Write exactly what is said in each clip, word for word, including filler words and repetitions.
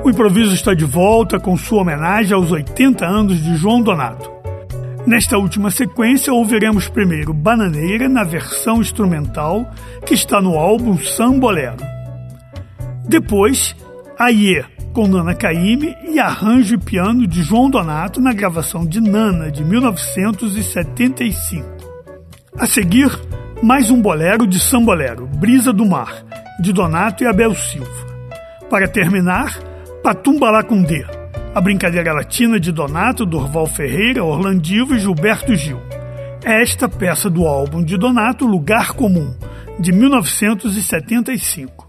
O improviso está de volta com sua homenagem aos oitenta anos de João Donato. Nesta última sequência, ouviremos primeiro Bananeira na versão instrumental que está no álbum Sambolero. Depois, Aie, com Nana Caymmi e arranjo e piano de João Donato na gravação de Nana, de mil novecentos e setenta e cinco. A seguir, mais um bolero de Sambolero, Brisa do Mar, de Donato e Abel Silva. Para terminar, Patumbalá com D, a brincadeira latina de Donato, Dorval Ferreira, Orlandivo e Gilberto Gil. É esta peça do álbum de Donato, Lugar Comum, de mil novecentos e setenta e cinco.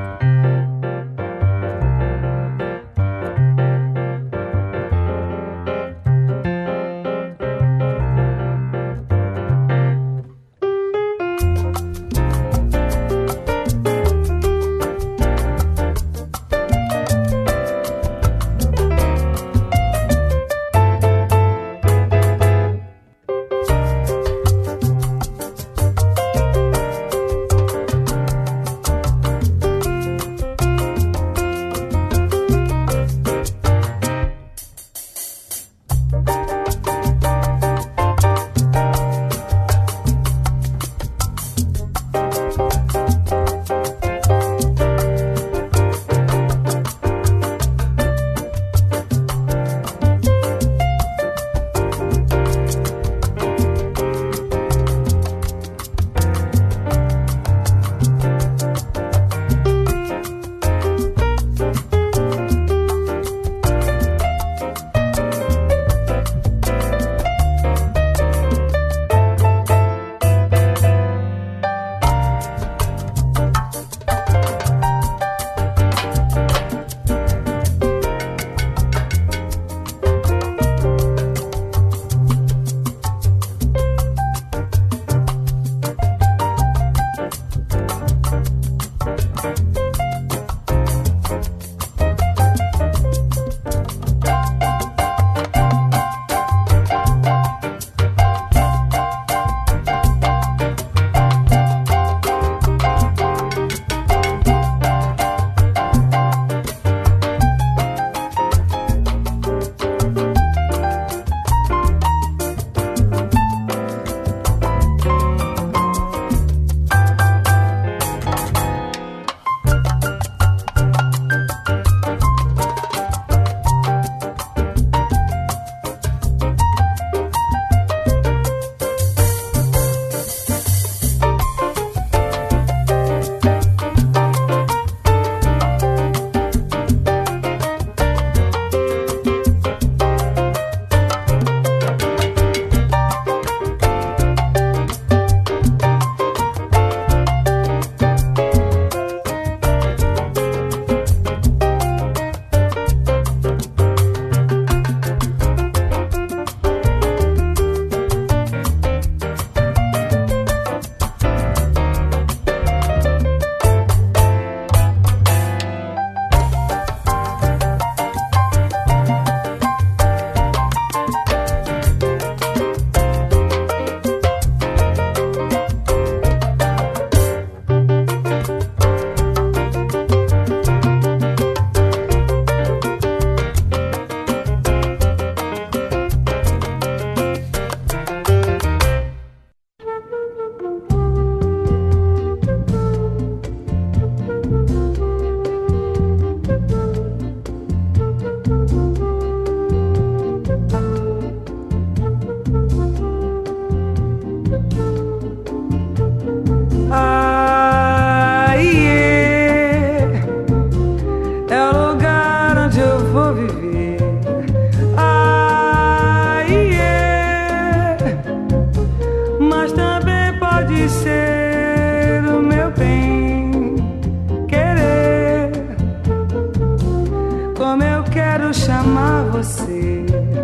você.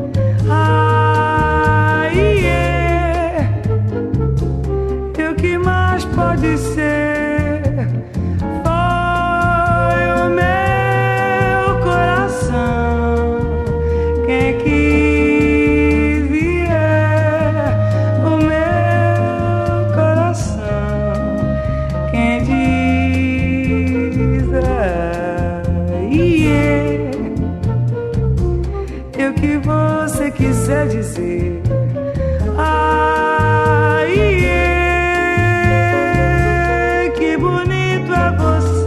Ai, é. E o que mais pode ser? Foi o meu coração quem quis vier. O meu coração quem diz ai, é. que você quiser dizer. Ai, é, que bonito é você.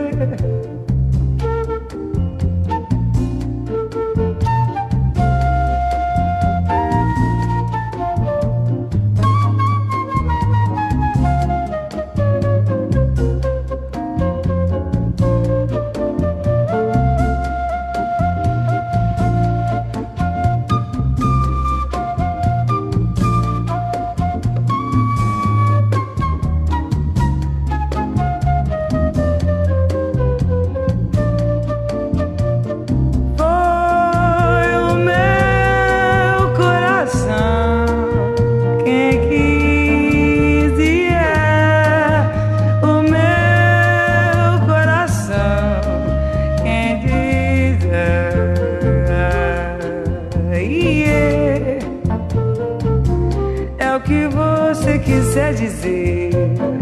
Quiser dizer,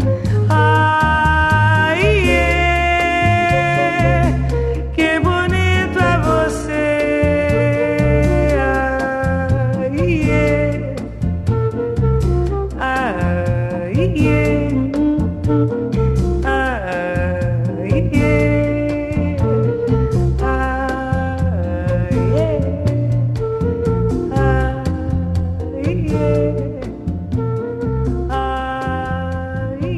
ai, é, que bonito é você, ai, é, ai, é, ai, é, ai, é, ai, é.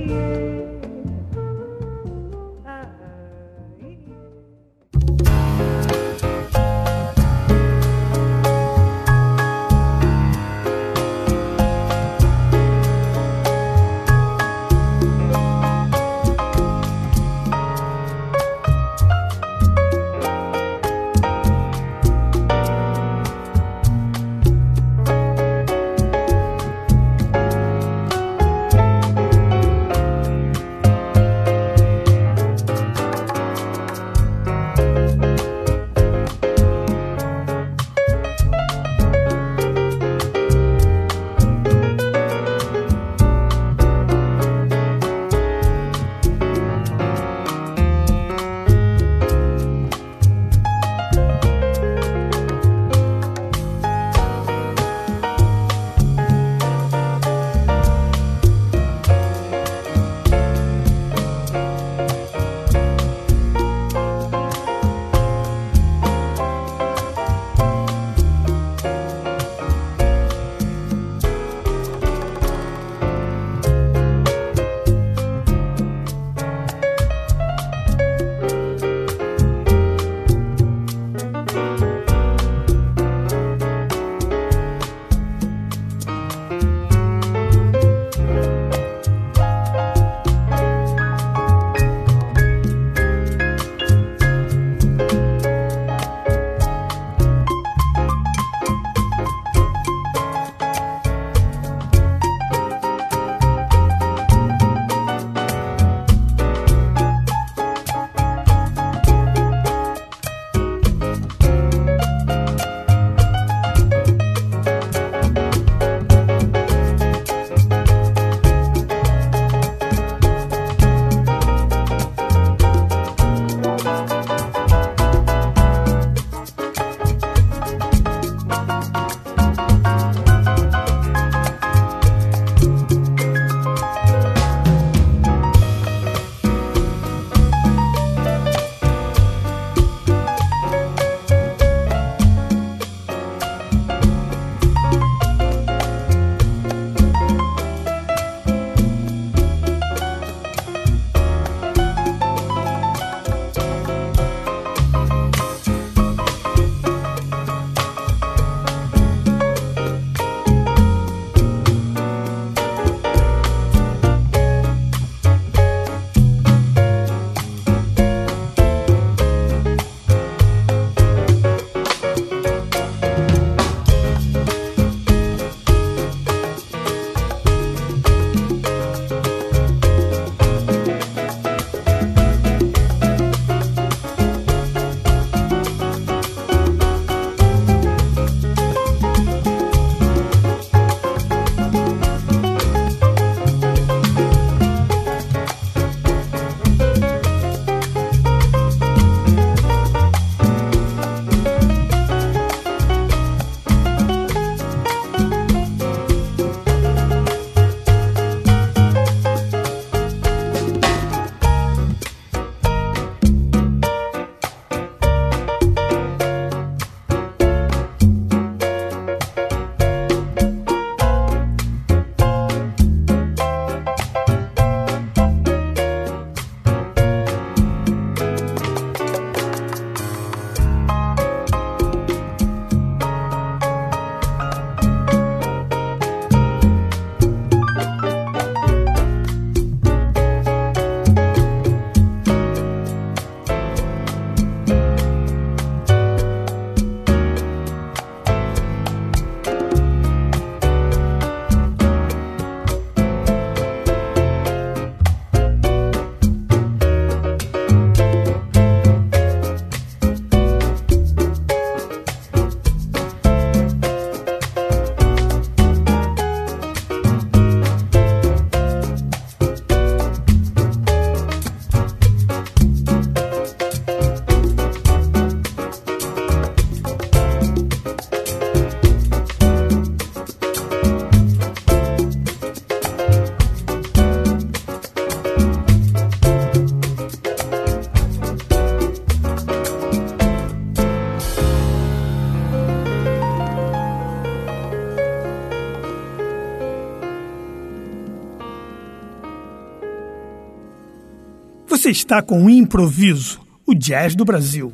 Você está com o Improviso, o jazz do Brasil.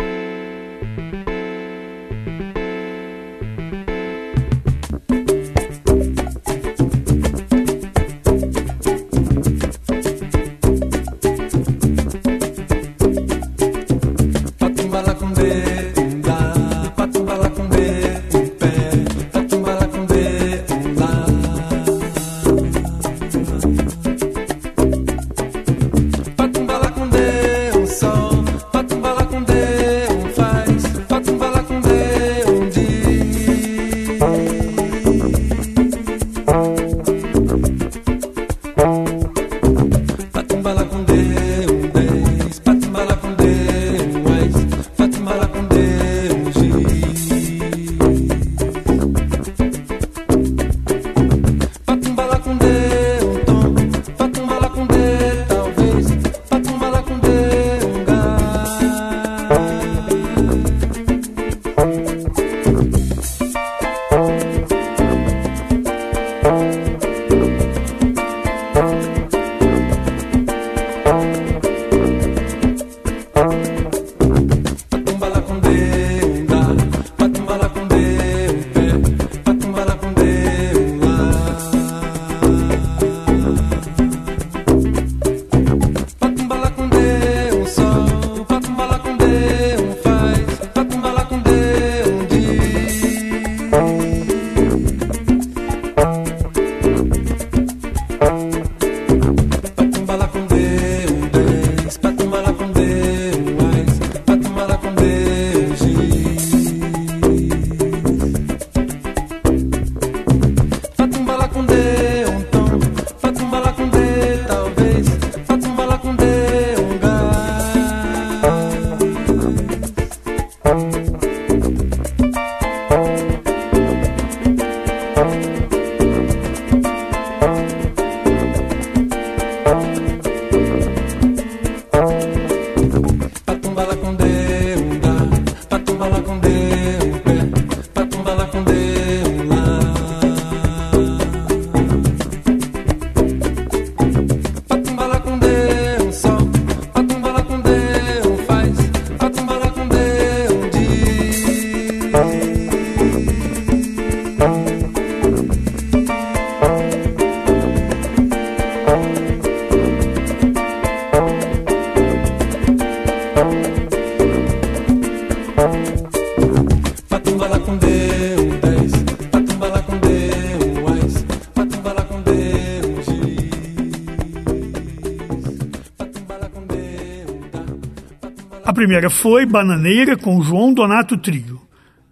A primeira foi Bananeira com João Donato Trio.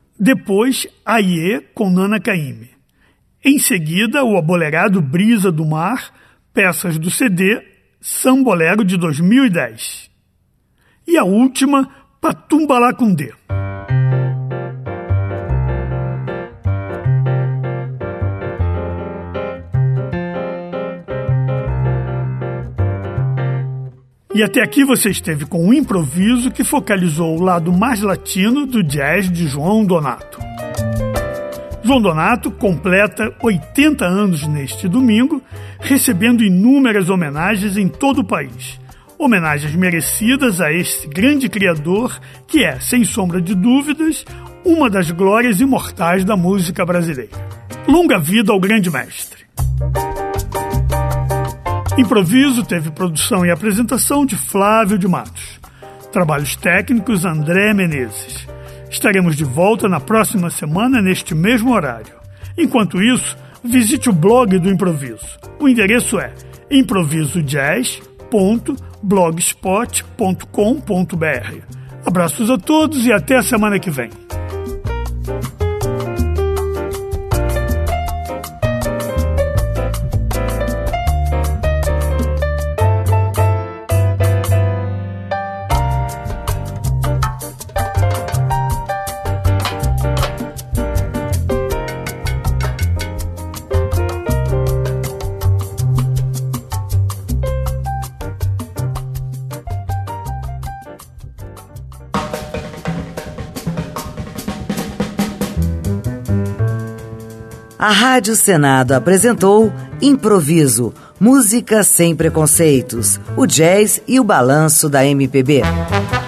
Depois, Aie com Nana Caymmi. Em seguida, o abolerado Brisa do Mar, peças do C D Sambolero de dois mil e dez. E a última, Patumbalacundê. E até aqui você esteve com um improviso que focalizou o lado mais latino do jazz de João Donato. João Donato completa oitenta anos neste domingo, recebendo inúmeras homenagens em todo o país. Homenagens merecidas a este grande criador que é, sem sombra de dúvidas, uma das glórias imortais da música brasileira. Longa vida ao grande mestre. Improviso teve produção e apresentação de Flávio de Matos. Trabalhos técnicos André Menezes. Estaremos de volta na próxima semana neste mesmo horário. Enquanto isso, visite o blog do Improviso. O endereço é improviso jazz ponto blogspot ponto com ponto br. Abraços a todos e até a semana que vem. A Rádio Senado apresentou Improviso, Música sem preconceitos, o jazz e o balanço da M P B.